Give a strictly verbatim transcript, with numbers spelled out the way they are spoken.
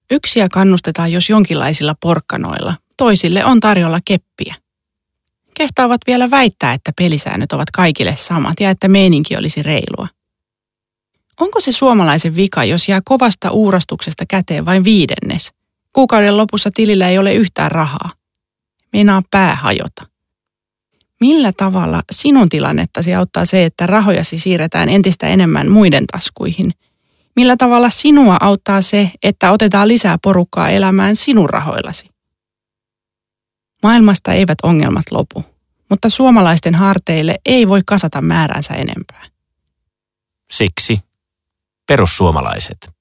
Yksiä kannustetaan jos jonkinlaisilla porkkanoilla, toisille on tarjolla keppiä. Kehtaavat vielä väittää, että pelisäännöt ovat kaikille samat ja että meininki olisi reilua. Onko se suomalaisen vika, jos jää kovasta uurastuksesta käteen vain viidennes? Kuukauden lopussa tilillä ei ole yhtään rahaa. Meinaa pää hajota. Millä tavalla sinun tilannettasi auttaa se, että rahojasi siirretään entistä enemmän muiden taskuihin? Millä tavalla sinua auttaa se, että otetaan lisää porukkaa elämään sinun rahoillasi? Maailmasta eivät ongelmat lopu, mutta suomalaisten harteille ei voi kasata määränsä enempää. Siksi perussuomalaiset.